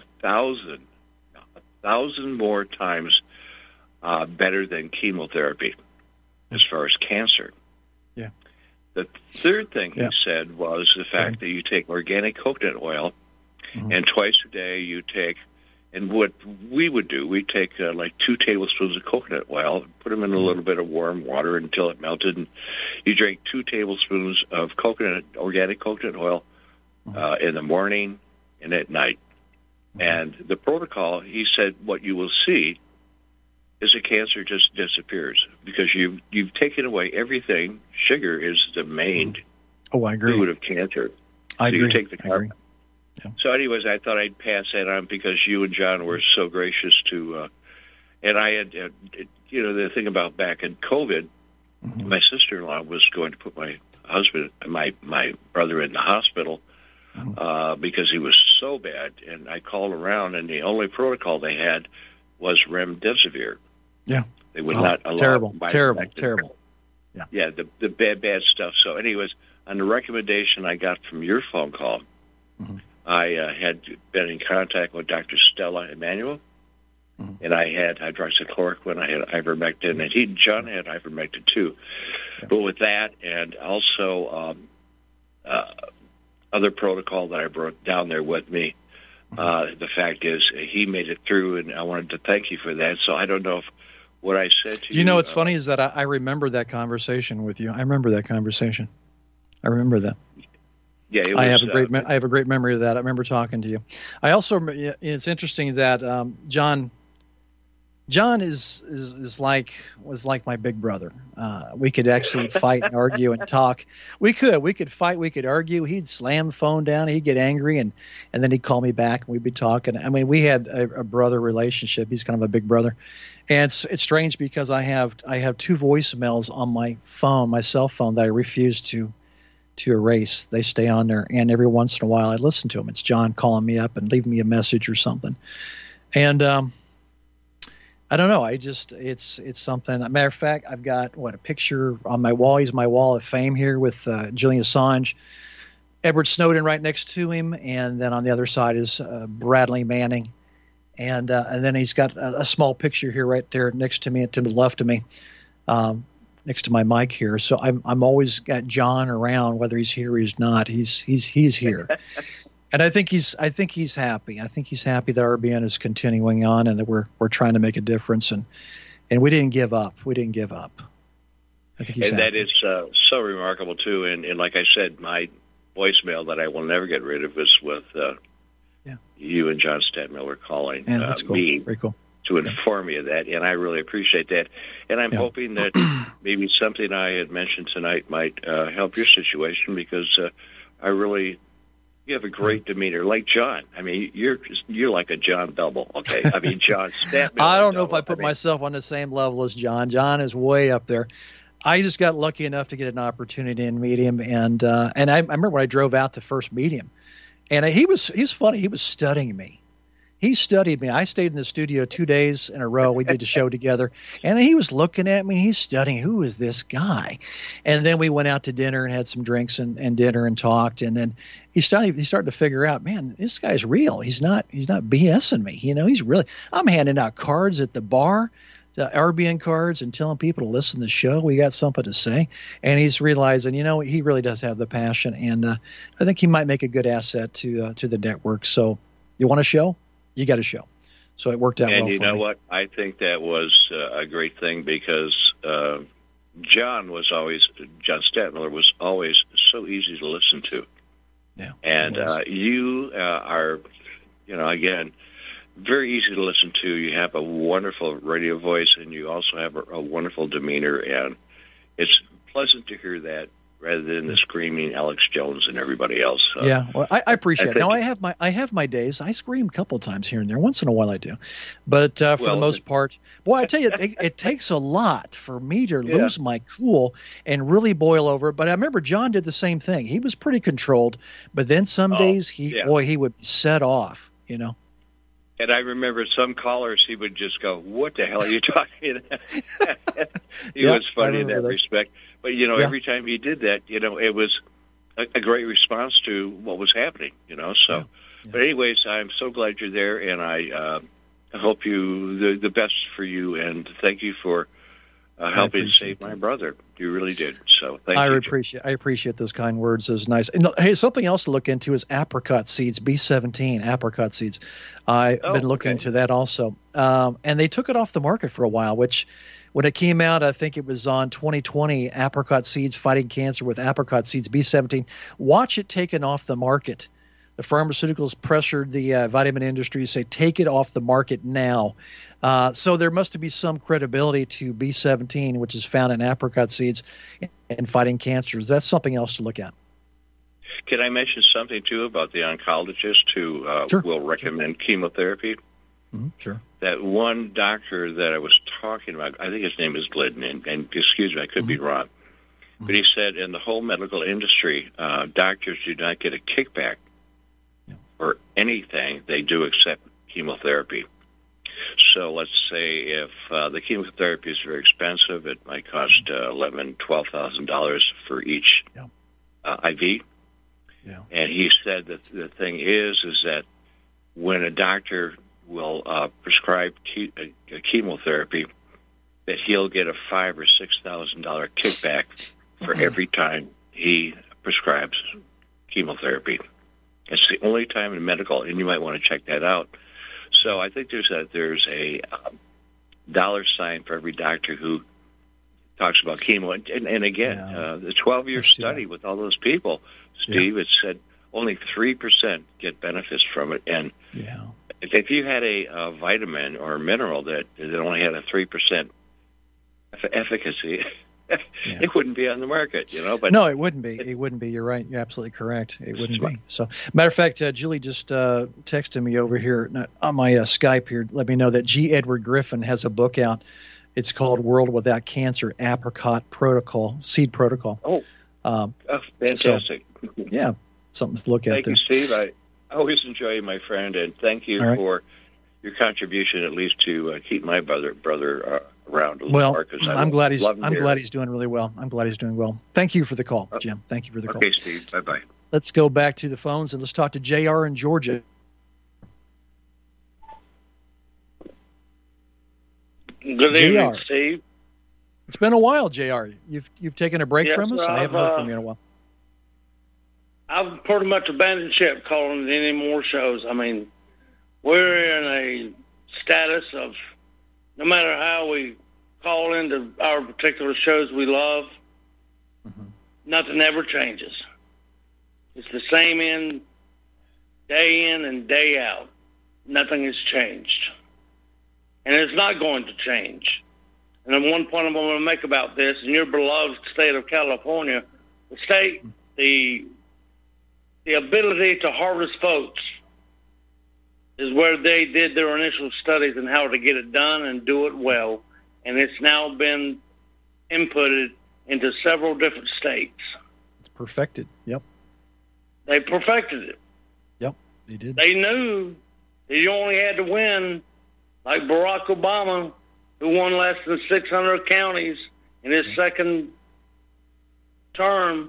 1,000 more times better than chemotherapy as far as cancer. Yeah. The third thing he said was the fact that you take organic coconut oil, and twice a day you take, and what we would do, we'd take like 2 tablespoons of coconut oil, put them in a little bit of warm water until it melted, and you drink 2 tablespoons of organic coconut oil in the morning and at night. And the protocol, he said, what you will see is the cancer just disappears because you've taken away everything. Sugar is the main Oh, I agree. Food of cancer. I agree. You take the I agree. Yeah. So anyways, I thought I'd pass that on because you and John were so gracious to, and I had, the thing about back in COVID, my sister-in-law was going to put my husband, my brother in the hospital because he was so bad. And I called around, and the only protocol they had was remdesivir. Yeah. They would not allow terrible. Yeah, the bad stuff. So anyways, on the recommendation I got from your phone call, I had been in contact with Dr. Stella Emanuel, and I had hydroxychloroquine, I had ivermectin, and John had ivermectin too. Yeah. But with that, and also other protocol that I brought down there with me, the fact is he made it through, and I wanted to thank you for that. So I don't know if what I said to you... You know, what's funny is that I remember that conversation with you. I remember that conversation. I remember that. Yeah, I have a great memory of that. I remember talking to you. I also, it's interesting that John was like my big brother. We could actually fight and argue and talk. We could fight. We could argue. He'd slam the phone down. He'd get angry, and then he'd call me back, and we'd be talking. I mean, we had a brother relationship. He's kind of a big brother, and it's strange because I have two voicemails on my phone, my cell phone, that I refuse to erase. They stay on there, and every once in a while I listen to them. It's John calling me up and leaving me a message or something. And I don't know. It's something. As a matter of fact, I've got a picture on my wall. He's my wall of fame here with Julian Assange, Edward Snowden right next to him, and then on the other side is Bradley Manning, and then he's got a small picture here right there next to me, to the left of me. Next to my mic here, so I'm always got John around, whether he's here or he's not. He's here, and I think he's happy. I think he's happy that RBN is continuing on, and that we're trying to make a difference, and we didn't give up. I think he's happy. That is so remarkable too. And like I said, my voicemail that I will never get rid of is with you and John Stadtmiller calling that's cool. me. Very cool. To inform me of that, and I really appreciate that. And I'm hoping that maybe something I had mentioned tonight might help your situation, because you have a great demeanor, like John. I mean, you're like a John double, okay? I mean, John Stadtmiller. I don't know if I put myself on the same level as John. John is way up there. I just got lucky enough to get an opportunity to meet him, and I remember when I drove out to first meet him, and he was funny. He was studying me. He studied me. I stayed in the studio 2 days in a row. We did a show together, and he was looking at me. He's studying. Who is this guy? And then we went out to dinner and had some drinks and dinner and talked. And then he started to figure out, man, this guy's real. He's not BSing me. You know, he's really. I'm handing out cards at the bar, RBN cards, and telling people to listen to the show. We got something to say, and he's realizing, he really does have the passion, and I think he might make a good asset to the network. So, you want a show? You got a show. So it worked out well for me. And you know what? I think that was a great thing, because John Stadtmiller was always so easy to listen to. Yeah. And you are, again, very easy to listen to. You have a wonderful radio voice, and you also have a wonderful demeanor, and it's pleasant to hear that, rather than the screaming Alex Jones and everybody else. Yeah, well, I appreciate it. Now, I have my days. I scream a couple of times here and there. Once in a while I do. But for the most part, boy, I tell you, it takes a lot for me to lose my cool and really boil over. But I remember John did the same thing. He was pretty controlled, but then some days he would set off, And I remember some callers, he would just go, "What the hell are you talking about?" He was funny in that respect. But, every time he did that, it was a great response to what was happening, So, yeah. But anyways, I'm so glad you're there, and I hope you the best for you, and thank you for helping save my brother. You really did. So thank you. I appreciate those kind words. It was nice. And, hey, something else to look into is apricot seeds, B17 apricot seeds. I've been looking into that also. And they took it off the market for a while, which when it came out, I think it was on 2020, apricot seeds fighting cancer with apricot seeds, B17. Watch it taken off the market. The pharmaceuticals pressured the vitamin industry to say, take it off the market now. So there must be some credibility to B17, which is found in apricot seeds, and fighting cancers. That's something else to look at. Can I mention something, too, about the oncologist who will recommend chemotherapy? Mm-hmm. Sure. That one doctor that I was talking about, I think his name is Glidden, and excuse me, I could be wrong, but he said in the whole medical industry, doctors do not get a kickback for anything they do except chemotherapy. So let's say if the chemotherapy is very expensive, it might cost $11,000, $12,000 for each IV. Yeah. And he said that the thing is that when a doctor will prescribe chemotherapy, that he'll get a $5,000 or $6,000 kickback for every time he prescribes chemotherapy. It's the only time in medical, and you might want to check that out. So I think there's a dollar sign for every doctor who talks about chemo. And again, the 12-year study with all those people, Steve, it said only 3% get benefits from it. And if you had a vitamin or a mineral that only had a 3% efficacy, it wouldn't be on the market, But no, it wouldn't be. It wouldn't be. You're right. You're absolutely correct. It wouldn't be. So, matter of fact, Julie just texted me over here on my Skype here. Let me know that G. Edward Griffin has a book out. It's called "World Without Cancer: Apricot Protocol, Seed Protocol." Fantastic! So, something to look at. Thank you, Steve. I always enjoy you, my friend, and thank you for your contribution, at least to keep my brother around a little more. I'm glad he's doing really well. I'm glad he's doing well. Thank you for the call, Jim. Thank you for the call. Okay, Steve. Bye-bye. Let's go back to the phones and let's talk to JR in Georgia. Good evening, Steve. It's been a while, JR. You've taken a break from us? I haven't heard from you in a while. I've pretty much abandoned ship calling any more shows. I mean, we're in a status of no matter how we call into our particular shows we love, nothing ever changes. It's the same day in and day out. Nothing has changed. And it's not going to change. And then one point I'm going to make about this, in your beloved state of California, the ability to harvest votes is where they did their initial studies on how to get it done and do it well. And it's now been inputted into several different states. It's perfected. Yep. They perfected it. Yep, they did. They knew that you only had to win, like Barack Obama, who won less than 600 counties in his second term,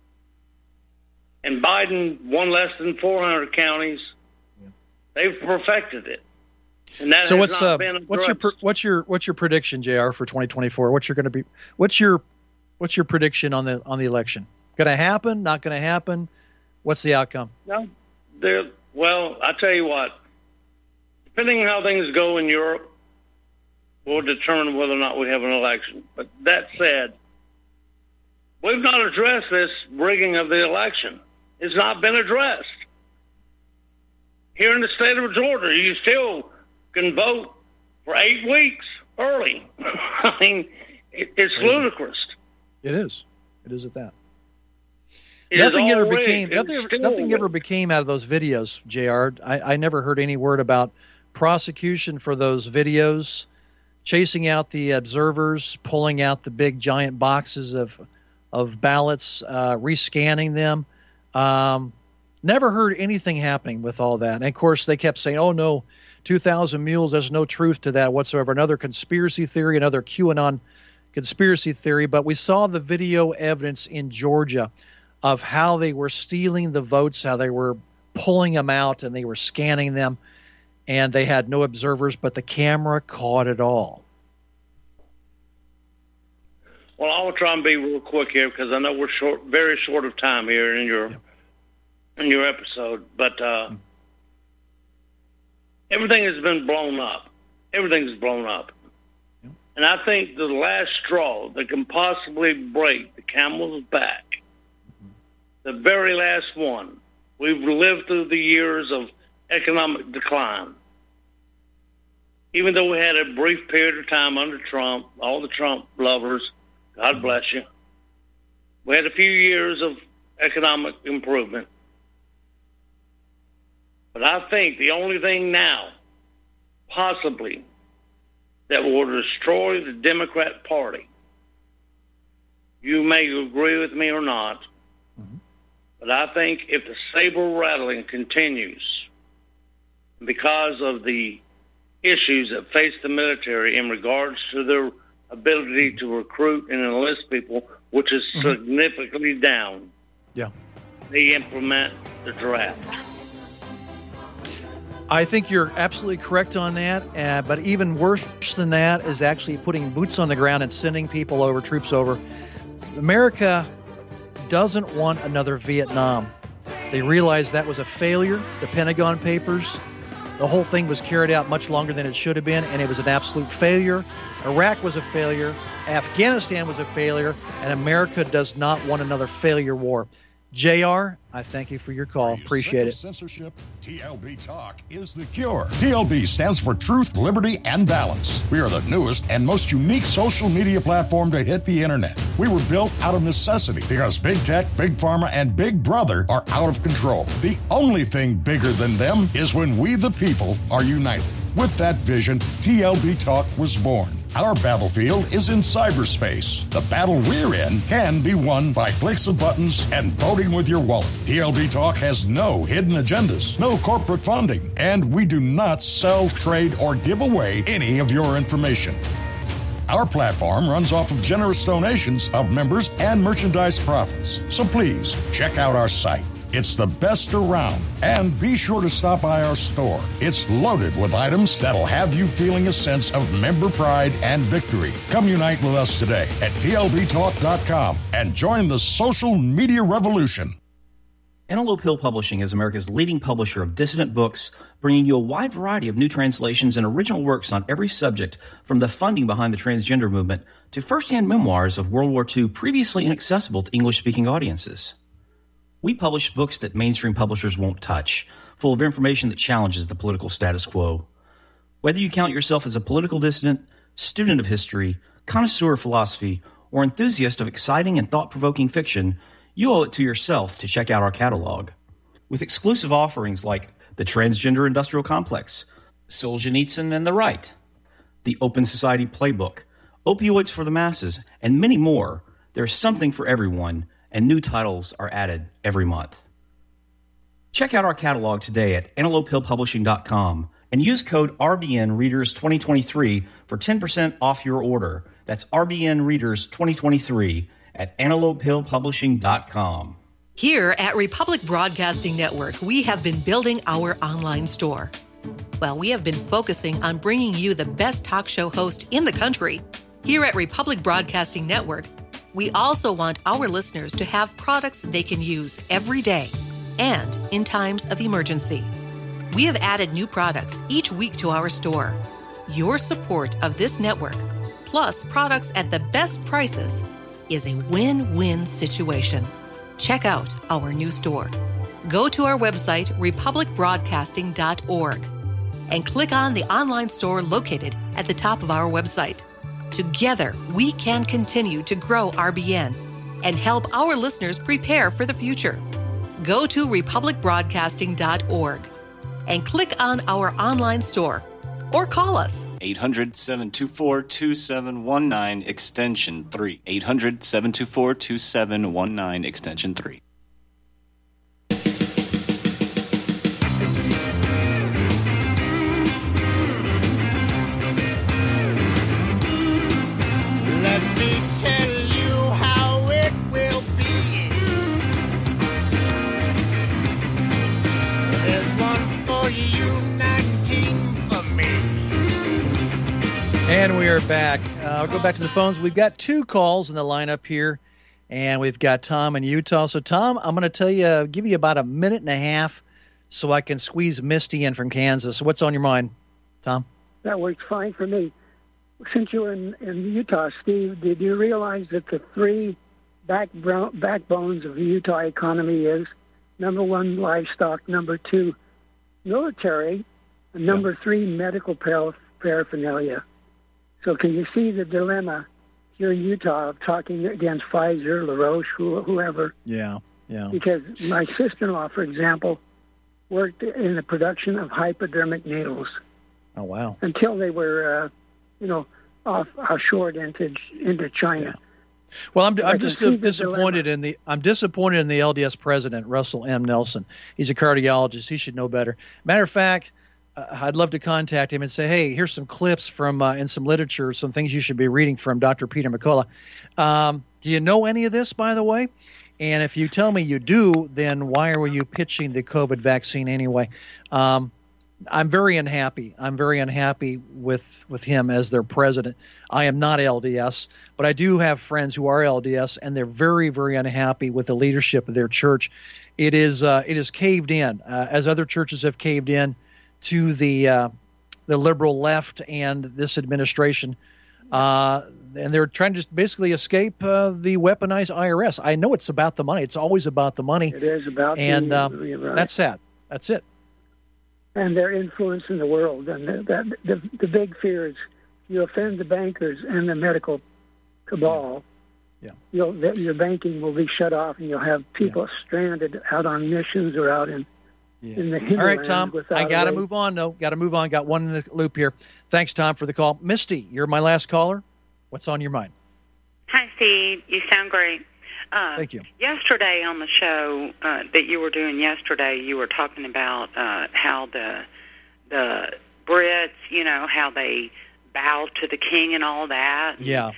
and Biden won less than 400 counties. They've perfected it, and that so has not been addressed. what's your prediction, JR, for 2024? What's your prediction on the election? Going to happen? Not going to happen? What's the outcome? No, well, I tell you what. Depending on how things go in Europe, will determine whether or not we have an election. But that said, we've not addressed this rigging of the election. It's not been addressed. Here in the state of Georgia, you still can vote for 8 weeks early. I mean, it's ludicrous. It is. It is at that. Nothing ever became out of those videos, JR. I never heard any word about prosecution for those videos, chasing out the observers, pulling out the big giant boxes of ballots, rescanning them. Never heard anything happening with all that. And, of course, they kept saying, oh, no, 2,000 mules, there's no truth to that whatsoever. Another conspiracy theory, another QAnon conspiracy theory. But we saw the video evidence in Georgia of how they were stealing the votes, how they were pulling them out and they were scanning them. And they had no observers, but the camera caught it all. Well, I'll try and be real quick here because I know we're very short of time here in your episode. But everything has been blown up. Everything's blown up. Yep. And I think the last straw that can possibly break the camel's back, the very last one, we've lived through the years of economic decline. Even though we had a brief period of time under Trump, all the Trump lovers, God bless you, we had a few years of economic improvement. But I think the only thing now, possibly, that will destroy the Democrat Party, you may agree with me or not, but I think if the saber rattling continues, because of the issues that face the military in regards to their ability to recruit and enlist people, which is significantly down, they implement the draft. I think you're absolutely correct on that, but even worse than that is actually putting boots on the ground and sending people over, troops over. America doesn't want another Vietnam. They realized that was a failure. The Pentagon Papers, the whole thing was carried out much longer than it should have been, and it was an absolute failure. Iraq was a failure. Afghanistan was a failure, and America does not want another failure war. JR, I thank you for your call. Appreciate it. Censorship, TLB Talk is the cure. TLB stands for Truth, Liberty, and Balance. We are the newest and most unique social media platform to hit the internet. We were built out of necessity because Big Tech, Big Pharma, and Big Brother are out of control. The only thing bigger than them is when we, the people, are united. With that vision, TLB Talk was born. Our battlefield is in cyberspace. The battle we're in can be won by clicks of buttons and voting with your wallet. TLB Talk has no hidden agendas, no corporate funding, and we do not sell, trade, or give away any of your information. Our platform runs off of generous donations of members and merchandise profits. So please, check out our site. It's the best around. And be sure to stop by our store. It's loaded with items that'll have you feeling a sense of member pride and victory. Come unite with us today at TLBTalk.com and join the social media revolution. Antelope Hill Publishing is America's leading publisher of dissident books, bringing you a wide variety of new translations and original works on every subject, from the funding behind the transgender movement to first-hand memoirs of World War II previously inaccessible to English-speaking audiences. We publish books that mainstream publishers won't touch, full of information that challenges the political status quo. Whether you count yourself as a political dissident, student of history, connoisseur of philosophy, or enthusiast of exciting and thought-provoking fiction, you owe it to yourself to check out our catalog. With exclusive offerings like The Transgender Industrial Complex, Solzhenitsyn and the Right, The Open Society Playbook, Opioids for the Masses, and many more, there's something for everyone, and new titles are added every month. Check out our catalog today at AntelopeHillPublishing.com and use code RBNReaders2023 for 10% off your order. That's RBNReaders2023 at AntelopeHillPublishing.com. Here at Republic Broadcasting Network, we have been building our online store. Well, we have been focusing on bringing you the best talk show host in the country. Here at Republic Broadcasting Network, we also want our listeners to have products they can use every day and in times of emergency. We have added new products each week to our store. Your support of this network, plus products at the best prices, is a win-win situation. Check out our new store. Go to our website, republicbroadcasting.org, and click on the online store located at the top of our website. Together, we can continue to grow RBN and help our listeners prepare for the future. Go to republicbroadcasting.org and click on our online store or call us. 800-724-2719, extension 3. 800-724-2719, extension 3. And we are back. I'll go back to the phones. We've got two calls in the lineup here, and we've got Tom in Utah. So, Tom, I'm going to give you about a minute and a half so I can squeeze Misty in from Kansas. So what's on your mind, Tom? That works fine for me. Since you were in Utah, Steve, did you realize that the three backbones of the Utah economy is, number one, livestock, number two, military, and number three, medical paraphernalia? So can you see the dilemma here in Utah of talking against Pfizer, LaRoche, whoever? Yeah. Yeah. Because my sister-in-law, for example, worked in the production of hypodermic needles. Oh, wow. Until they were, offshored into China. Yeah. Well, I'm just disappointed in the LDS president, Russell M. Nelson. He's a cardiologist. He should know better. Matter of fact, I'd love to contact him and say, hey, here's some clips from in some literature, some things you should be reading from Dr. Peter McCullough. Do you know any of this, by the way? And if you tell me you do, then why are you pitching the COVID vaccine anyway? I'm very unhappy. I'm very unhappy with him as their president. I am not LDS, but I do have friends who are LDS, and they're very, very unhappy with the leadership of their church. It is caved in, as other churches have caved in to the liberal left and this administration. And they're trying to basically escape the weaponized IRS. I know it's about the money. It's always about the money. It is about right. That's sad. That's it. And their influence in the world. And the big fear is you offend the bankers and the medical cabal, your banking will be shut off, and you'll have people stranded out on missions or out in the hinterland. All right, Tom, I got to move on, though. Got to move on. Got one in the loop here. Thanks, Tom, for the call. Misty, you're my last caller. What's on your mind? Hi, Steve. You sound great. Thank you. Yesterday on the show that you were doing yesterday, you were talking about how the Brits, how they bowed to the king and all that. Yeah.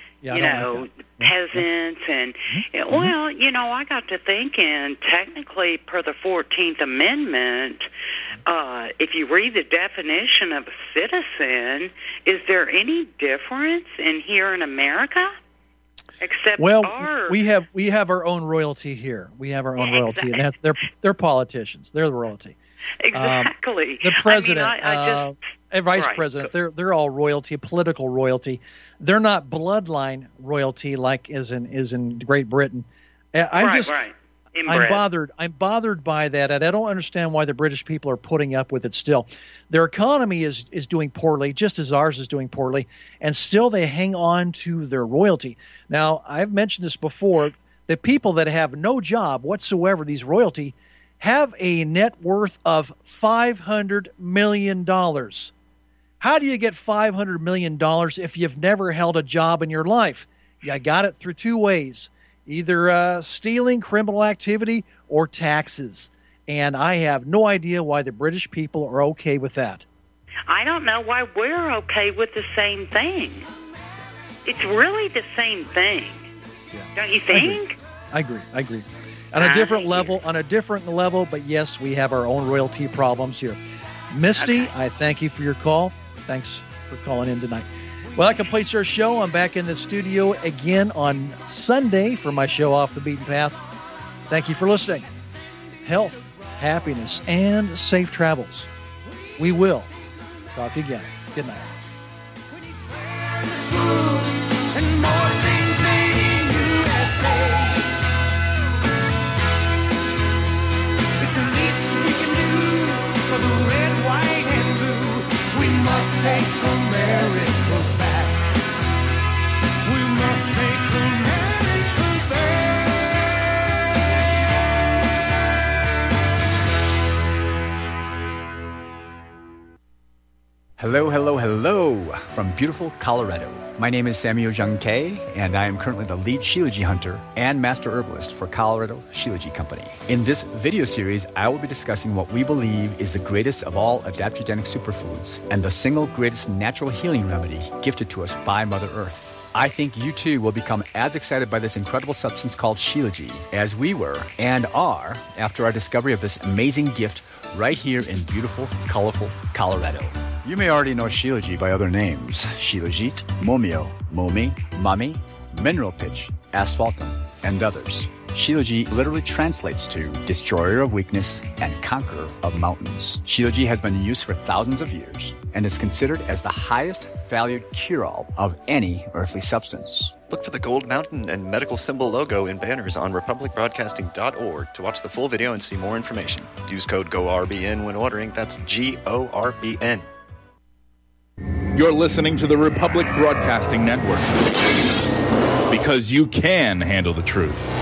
Peasants and, well, I got to thinking, technically, per the 14th Amendment, if you read the definition of a citizen, is there any difference in here in America? Except we have our own royalty here. We have our own royalty, and they're politicians. They're the royalty. Exactly. The president, and vice president, they're all royalty, political royalty. They're not bloodline royalty like is in Great Britain. I'm bothered by that, and I don't understand why the British people are putting up with it still. Their economy is doing poorly, just as ours is doing poorly, and still they hang on to their royalty. Now, I've mentioned this before. The people that have no job whatsoever, these royalty, have a net worth of $500 million. How do you get $500 million if you've never held a job in your life? You got it through two ways. Either stealing, criminal activity, or taxes. And I have no idea why the British people are okay with that. I don't know why we're okay with the same thing. It's really the same thing. Yeah. Don't you think? I agree. On a different level, but yes, we have our own royalty problems here. Misty, I thank you for your call. Thanks for calling in tonight. Well, that completes our show. I'm back in the studio again on Sunday for my show Off the Beaten Path. Thank you for listening. Health, happiness, and safe travels. We will talk again. Good night. It's the least we can do for the red, white, and blue. We must take America back. We must take America back. Hello, hello, hello from beautiful Colorado. My name is Samuel Jung Kay, and I am currently the lead Shilajit hunter and master herbalist for Colorado Shilajit Company. In this video series, I will be discussing what we believe is the greatest of all adaptogenic superfoods and the single greatest natural healing remedy gifted to us by Mother Earth. I think you too will become as excited by this incredible substance called Shilajit as we were and are after our discovery of this amazing gift right here in beautiful, colorful Colorado. You may already know Shilajit by other names: Shilajit, Momio, Momi, Mami, Mineral Pitch, Asphaltum, and others. Shilajit literally translates to destroyer of weakness and conqueror of mountains. Shilajit has been in use for thousands of years and is considered as the highest valued cure-all of any earthly substance. Look for the gold mountain and medical symbol logo in banners on republicbroadcasting.org to watch the full video and see more information. Use code GORBN when ordering. That's GORBN. You're listening to the Republic Broadcasting Network, because you can handle the truth.